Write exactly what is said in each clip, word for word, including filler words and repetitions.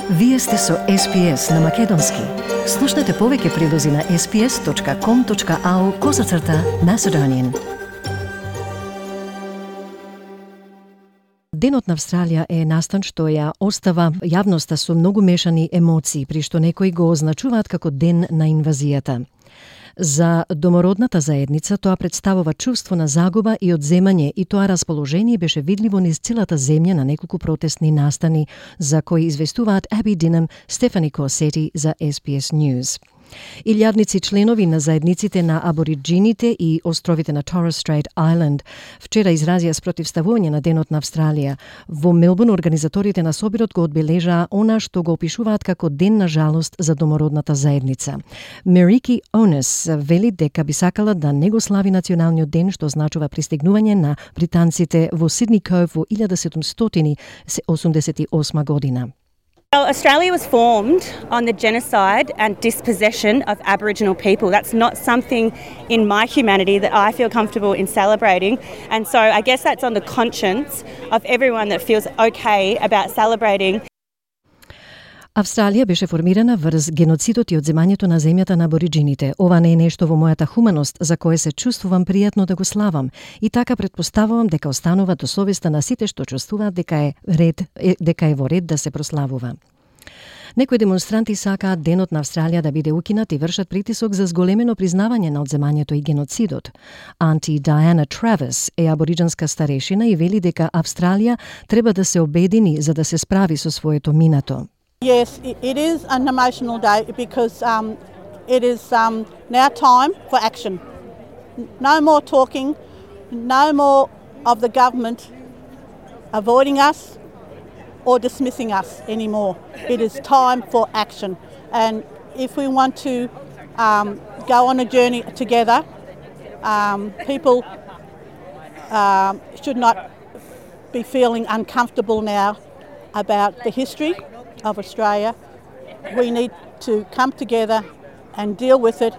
Вие сте со Ес Пи Ес на Македонски. Слушнете повеќе прилози на ес пи ес точка ком точка ау козацрта Macedonian. Денот на Австралија е настан што ја остава јавноста со многу мешани емоции, при што некои го означуваат како ден на инвазијата. За домородната заедница тоа представува чувство на загуба и одземање, и тоа расположение беше видливо низ целата земја на неколку протестни настани за кои известуваат Аби Динам, Стефани Косети за Ес Пи Ес News. Илјадници членови на заедниците на абориджините и островите на Torres Strait Island вчера изразија спротивставување на Денот на Австралија. Во Мелбурн организаторите на собирот го одбележаа она што го опишуваат како ден на жалост за домородната заедница. Мерики Онес вели дека би сакала да не го слави националниот ден, што означува пристигнување на британците во Сидни Ков во илјада седумстотини осумдесет и осма година. Well, Australia was formed on the genocide and dispossession of Aboriginal people. That's not something in my humanity that I feel comfortable in celebrating. And so I guess that's on the conscience of everyone that feels okay about celebrating. Австралија беше формирана врз геноцидот и одземањето на земјата на абориджините. Ова не е нешто во мојата хуманост за кое се чувствувам пријатно да го славам, и така претпоставувам дека останува до совеста на сите што чувствуваат дека е ред дека е во ред да се прославува. Некои демонстранти сакаат Денот на Австралија да биде укинат и вршат притисок за зголемено признавање на одземањето и геноцидот. Анти Диана Травис е абориджанска старешина и вели дека Австралија треба да се обедини за да се справи со своето минато. Yes, it is an emotional day because um, it is um, now time for action. No more talking, no more of the government avoiding us or dismissing us anymore. It is time for action. And if we want to um, go on a journey together, um, people um, should not be feeling uncomfortable now about the history of Australia. We need to come together and deal with it.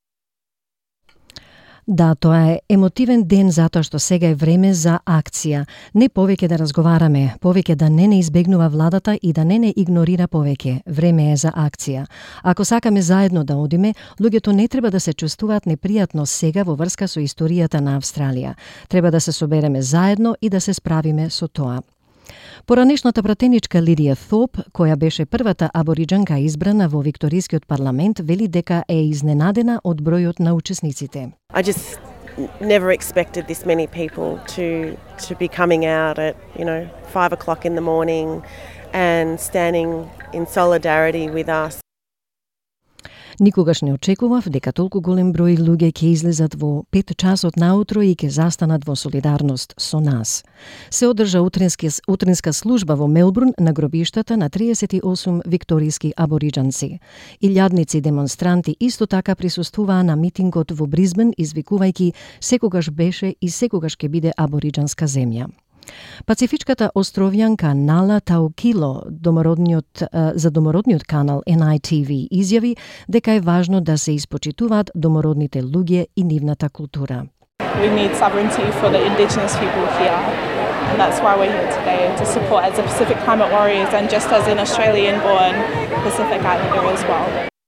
Да, тоа е емотивен ден затоа што сега е време за акција. Не повеќе да разговараме, повеќе да не не избегнува владата и да не не игнорира повеќе. Време е за акција. Ако сакаме заедно да одиме, луѓето не треба да се чувствуваат непријатно сега во врска со историјата на Австралија. Треба да се собереме заедно и да се справиме со тоа. Поранешната пратеничка Лидија Thorpe, која беше првата абориджанка избрана во Викторискиот парламент, вели дека е изненадена од бројот на учесниците. I just never expected this many people to to be coming out at, you know, five o'clock in the morning and standing in solidarity with us. Никогаш не очекував дека толку голем број луѓе ќе излезат во пет часот наутро и ќе застанат во солидарност со нас. Се одржа утрински, утринска служба во Мелбурн на гробиштата на триесет и осум викторијски абориджанци. Илјадници демонстранти исто така присуствуваа на митингот во Бризбен, извикувајќи секогаш беше и секогаш ќе биде абориджанска земја. Пацифичката островјанка Нала Таукило домородниот, за домородниот канал Ен Ај Ти Ви изјави дека е важно да се испочитуваат домородните луѓе и нивната култура. We need sovereignty for the indigenous people here, and that's why we're here today, to support as the Pacific Climate Warriors and just as an Australian-born Pacific Islander as well.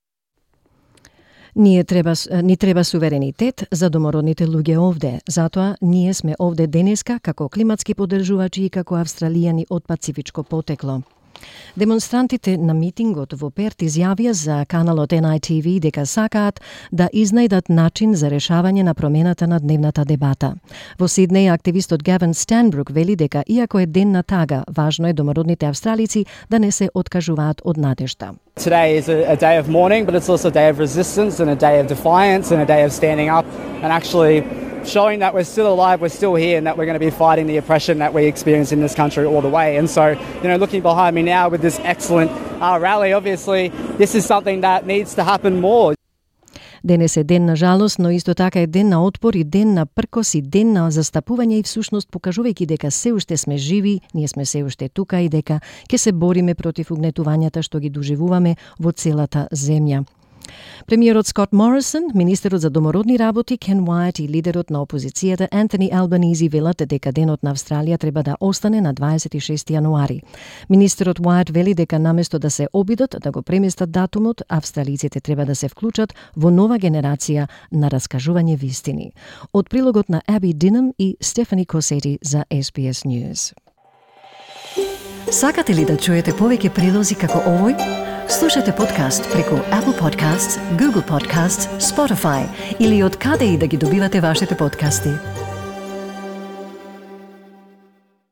Ние треба, ни треба суверенитет за домородните луѓе овде. Затоа ние сме овде денеска како климатски поддржувачи и како австралијани од пацифичко потекло. Демонстрантите на митингот во Перт изјавија за каналот Ен Ај Ти Ви дека сакаат да изнајдат начин за решавање на промената на дневната дебата. Во Сиднеј активистот Гавин Станбрук вели дека иако е ден на тага, важно е домородните австралици да не се откажуваат од надежда. Today is a, a day of mourning, but it's also a day of resistance and a day of defiance and a day of standing up and actually showing that we're still alive, we're still here, and that we're going to be fighting the oppression that we experience in this country all the way. And so, you know, looking behind me now with this excellent uh, rally, obviously, this is something that needs to happen more. Денес е ден на жалост, но исто така е ден на отпор и ден на пркос и ден на застапување и всушност покажувајќи дека се уште сме живи, ние сме се уште тука и дека ќе се бориме против угнетувањата што ги доживуваме во целата земја. Премиерот Скот Морисон, министерот за домородни работи Кен Уајт и лидерот на опозицијата Ентони Албанизи велат дека денот на Австралија треба да остане на дваесет и шести јануари. Министерот Уајт вели дека наместо да се обидат да го преместат датумот, австралиците треба да се вклучат во нова генерација на раскажување вистини. Од прилогот на Аби Динам и Стефани Косети за Ес Би Ес News. Сакате ли да чуете повеќе прилози како овој? Слушате подкаст преку Apple Podcasts, Google Podcasts, Spotify или од каде и да ги добивате вашите подкасти.